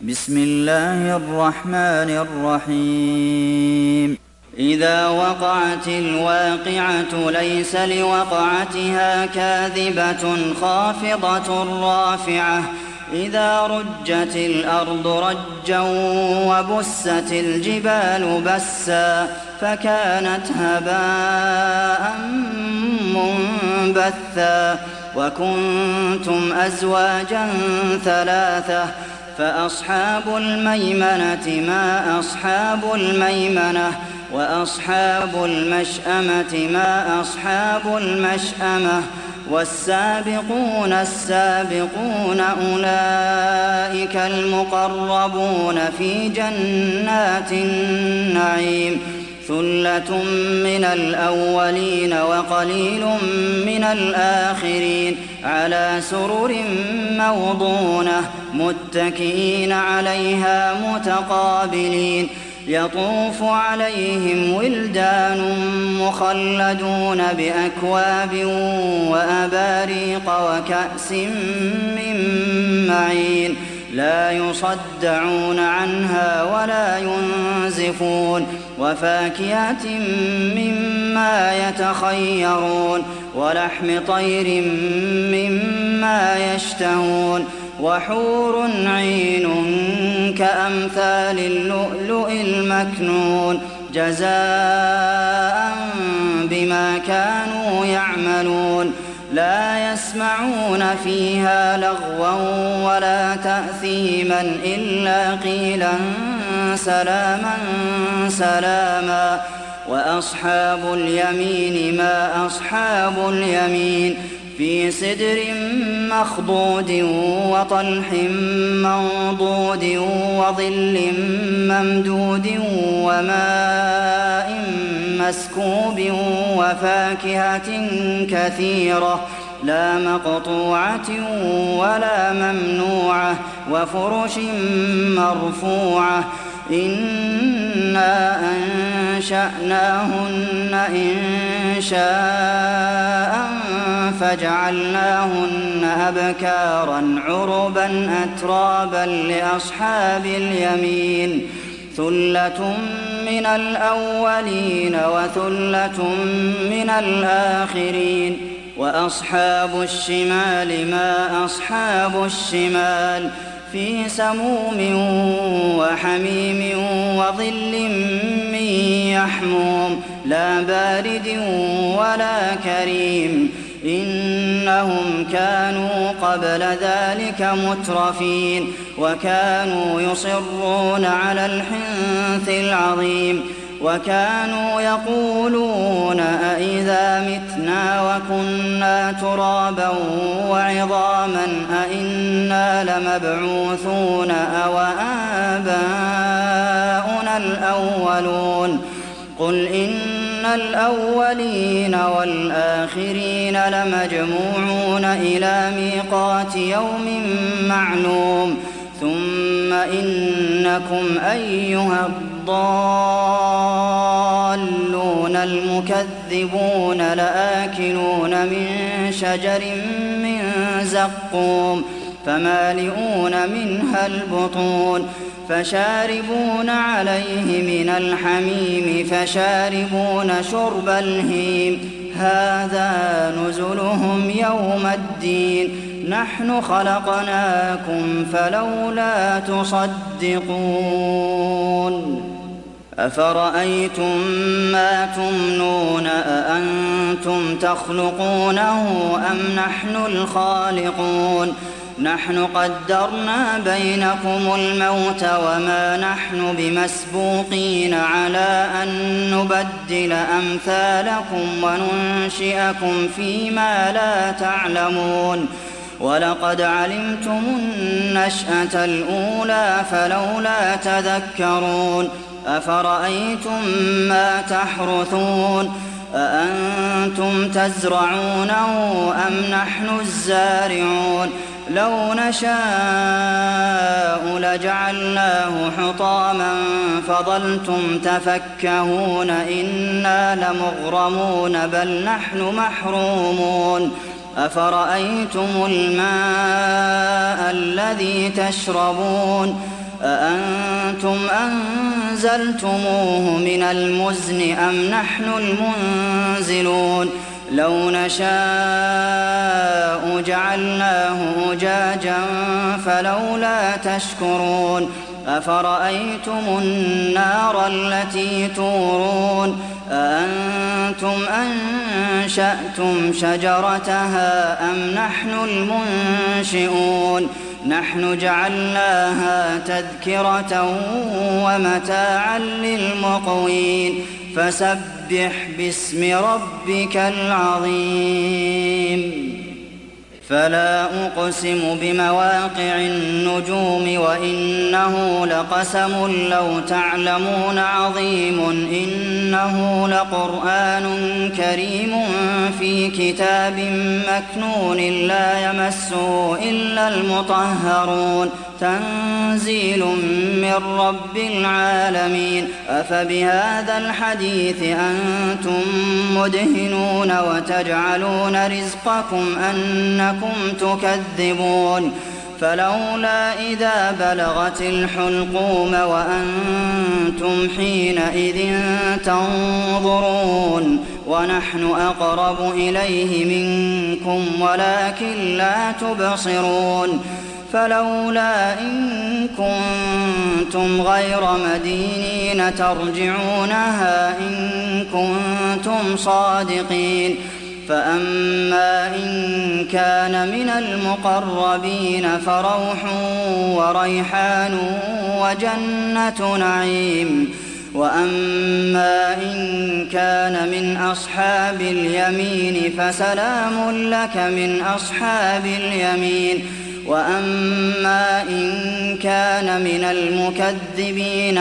بسم الله الرحمن الرحيم إذا وقعت الواقعة ليس لوقعتها كاذبة خافضة رافعة إذا رجت الأرض رجا وبست الجبال بسا فكانت هباء منبثا وكنتم أزواجا ثلاثة فأصحاب الميمنة ما أصحاب الميمنة وأصحاب المشأمة ما أصحاب المشأمة والسابقون السابقون أولئك المقربون في جنات النعيم ثلة من الأولين وقليل من الآخرين على سرر موضونة متكئين عليها متقابلين يطوف عليهم ولدان مخلدون بأكواب وأباريق وكأس من معين لا يصدعون عنها ولا ينزفون وفاكهة مما يتخيرون ولحم طير مما يشتهون وحور عين كأمثال اللؤلؤ المكنون جزاء بما كانوا يعملون لا يسمعون فيها لغوا ولا تأثيما إلا قيلا سلاما سلاما وأصحاب اليمين ما أصحاب اليمين في سدر مخضود وطلح منضود وظل ممدود وماء مسكوب وفاكهة كثيرة لا مقطوعة ولا ممنوعة وفرش مرفوعة إنا أنشأناهن إنشاء فجعلناهن أبكارا عربا أترابا لأصحاب اليمين ثلة من الأولين وثلة من الآخرين وأصحاب الشمال ما أصحاب الشمال في سموم وحميم وظل من يحموم لا بارد ولا كريم إنهم كانوا قبل ذلك مترفين وكانوا يصرون على الحنث العظيم وكانوا يقولون أئذا متنا وكنا ترابا وعظاما أئنا لمبعوثون أو آباؤنا الأولون قل إن الأولين والآخرين لمجموعون إلى ميقات يوم معلوم ثم إنكم أيها الضالون المكذبون لآكلون من شجر من زقوم فمالئون منها البطون فشاربون عليه من الحميم فشاربون شرب الهيم هذا نزلهم يوم الدين نحن خلقناكم فلولا تصدقون أفرأيتم ما تمنون أأنتم تخلقونه أم نحن الخالقون نحن قدرنا بينكم الموت وما نحن بمسبوقين على أن نبدل أمثالكم وننشئكم فيما لا تعلمون ولقد علمتم النشأة الأولى فلولا تذكرون أفرأيتم ما تحرثون أأنتم تزرعونه أم نحن الزارعون لو نشاء لجعلناه حطاما فظلتم تفكهون إنا لمغرمون بل نحن محرومون أفرأيتم الماء الذي تشربون أأنتم أنزلتموه من المزن أم نحن المنزلون لو نشاء جعلناه أجاجا فلولا تشكرون أفرأيتم النار التي تورون أأنتم أنشأتم شجرتها أم نحن المنشئون نحن جعلناها تذكرة ومتاعا للمقوين فسبح باسم ربك العظيم فلا أقسم بمواقع النجوم وإنه لقسم لو تعلمون عظيم إنه لقرآن كريم في كتاب مكنون لا يمسه إلا المطهرون تنزيل من رب العالمين أفبهذا الحديث أنتم مدهنون وتجعلون رزقكم أنكم تكذبون فلولا إذا بلغت الحلقوم وأنتم حينئذ تنظرون ونحن أقرب إليه منكم ولكن لا تبصرون فلولا إن كنتم غير مدينين ترجعونها إن كنتم صادقين فأما إن كان من المقربين فروح وريحان وجنة نعيم وأما إن كان من أصحاب اليمين فسلام لك من أصحاب اليمين وأما إن كان من المكذبين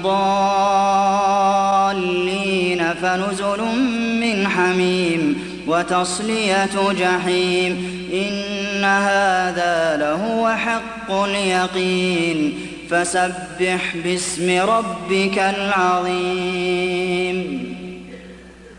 الضالين فنزل من حميم وتصلية جحيم إن هذا لهو حق اليقين فسبح باسم ربك العظيم